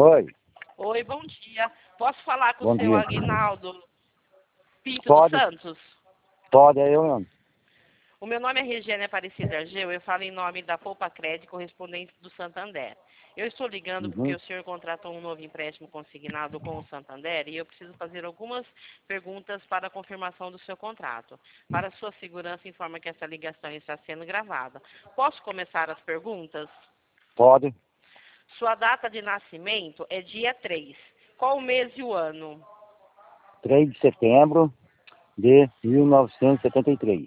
Oi, Oi, bom dia. Posso falar com bom o seu dia. Aguinaldo Pinto dos Pode, Santos? pode, é eu mesmo. O meu nome é Regiane Aparecida Argeu, eu falo em nome da Poupa Crédito, correspondente do Santander. Eu estou ligando porque Uhum. o senhor contratou um novo empréstimo consignado com o Santander e eu preciso fazer algumas perguntas para a confirmação do seu contrato. Para sua segurança, informa que essa ligação está sendo gravada. Posso começar as perguntas? Pode, Sua data de nascimento é dia 3. Qual o mês e o ano? 3 de setembro de 1973.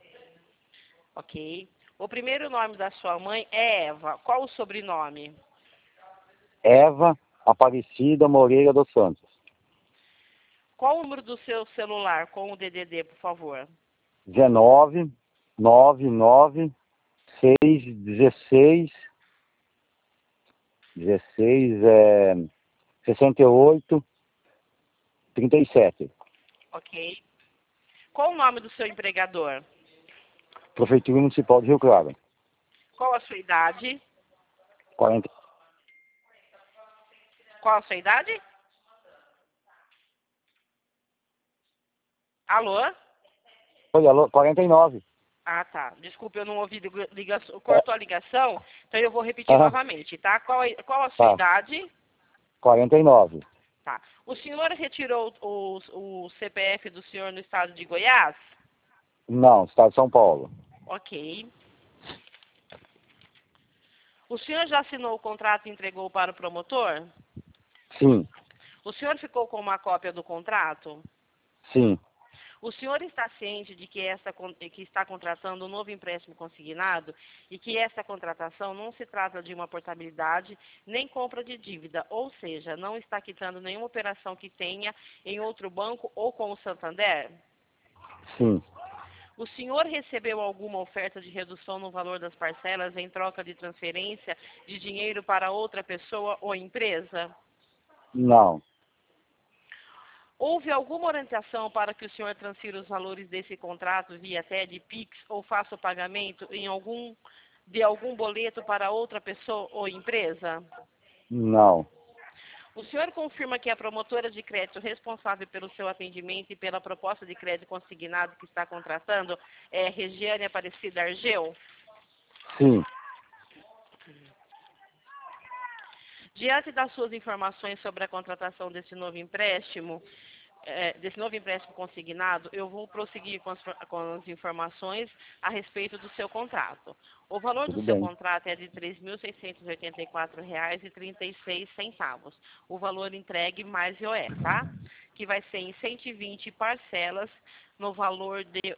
Ok. O primeiro nome da sua mãe é Eva. Qual o sobrenome? Eva Aparecida Moreira dos Santos. Qual o número do seu celular com o DDD, por favor? 19 99 6 16 16 68 37. Ok. Qual o nome do seu empregador? Prefeitura Municipal de Rio Claro. Qual a sua idade? 40. Qual a sua idade? Alô? Oi, alô, 49. Ah, tá. Desculpe, eu não ouvi ligação. É, Cortou a ligação, então eu vou repetir aham, novamente, tá? Qual a sua tá. idade? 49. Tá. O senhor retirou o CPF do senhor no estado de Goiás? Não, Estado de São Paulo. Ok. O senhor já assinou o contrato e entregou para o promotor? Sim, O senhor ficou com uma cópia do contrato? sim. O senhor está ciente de que está contratando um novo empréstimo consignado e que essa contratação não se trata de uma portabilidade nem compra de dívida, ou seja, não está quitando nenhuma operação que tenha em outro banco ou com o Santander? Sim. O senhor recebeu alguma oferta de redução no valor das parcelas em troca de transferência de dinheiro para outra pessoa ou empresa? Não. Houve alguma orientação para que o senhor transfira os valores desse contrato via TED, Pix ou faça o pagamento de algum boleto para outra pessoa ou empresa? Não. O senhor confirma que a promotora de crédito responsável pelo seu atendimento e pela proposta de crédito consignado que está contratando é Regiane Aparecida Argeu? Sim. Diante das suas informações sobre a contratação desse novo empréstimo consignado, eu vou prosseguir com as informações a respeito do seu contrato. O valor do Tudo seu bem. contrato é de R$ 3.684,36. O valor entregue mais IOF, tá? Que vai ser em 120 parcelas no valor de R$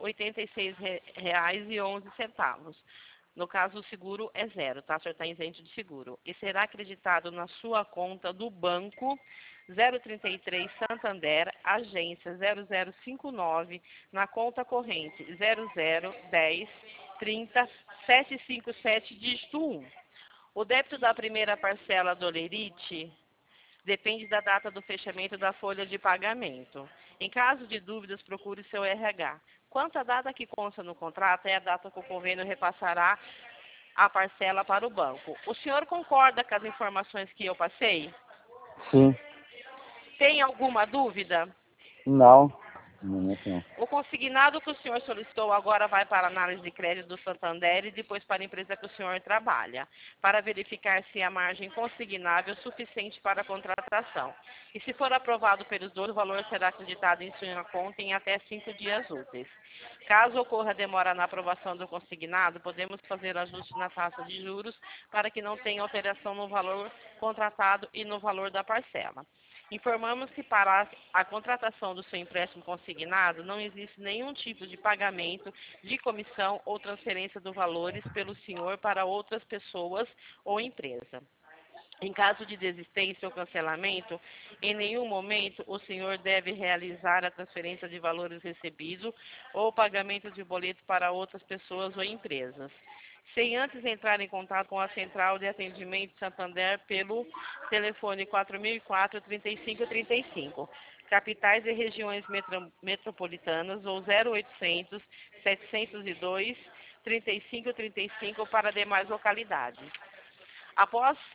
86,11. No caso, o seguro é zero, tá? O senhor está isento de seguro. E será acreditado na sua conta do banco 033 Santander, agência 0059, na conta corrente 0010 30 757, dígito 1. O débito da primeira parcela do Lerite depende da data do fechamento da folha de pagamento. Em caso de dúvidas, procure seu RH. Quanto à data que consta no contrato, é a data que o convênio repassará a parcela para o banco. O senhor concorda com as informações que eu passei? Sim. Tem alguma dúvida? Não. Não, não. O consignado que o senhor solicitou agora vai para a análise de crédito do Santander e depois para a empresa que o senhor trabalha, para verificar se a margem consignável é suficiente para a contratação. E se for aprovado pelos dois, o valor será acreditado em sua conta em até 5 dias úteis. Caso ocorra demora na aprovação do consignado, podemos fazer ajuste na taxa de juros para que não tenha alteração no valor contratado e no valor da parcela. Informamos que para a contratação do seu empréstimo consignado não existe nenhum tipo de pagamento de comissão ou transferência de valores pelo senhor para outras pessoas ou empresa. Em caso de desistência ou cancelamento, em nenhum momento o senhor deve realizar a transferência de valores recebidos ou pagamento de boleto para outras pessoas ou empresas, sem antes entrar em contato com a Central de Atendimento de Santander pelo telefone 4004-3535, capitais e regiões metropolitanas, ou 0800 702 3535 para demais localidades. Após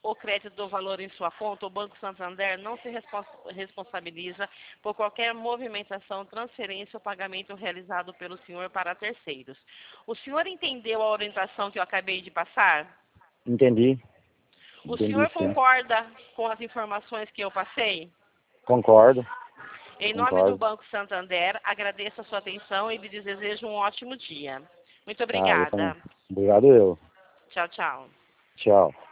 o crédito do valor em sua conta, o Banco Santander não se responsabiliza por qualquer movimentação, transferência ou pagamento realizado pelo senhor para terceiros. O senhor entendeu a orientação que eu acabei de passar? Entendi. O Entendi, senhor sim. concorda com as informações que eu passei? Concordo. Em nome do Concordo. Banco Santander, agradeço a sua atenção e lhe desejo um ótimo dia. Muito Tá, eu também. obrigada. Obrigado eu. Tchau, tchau. Tchau.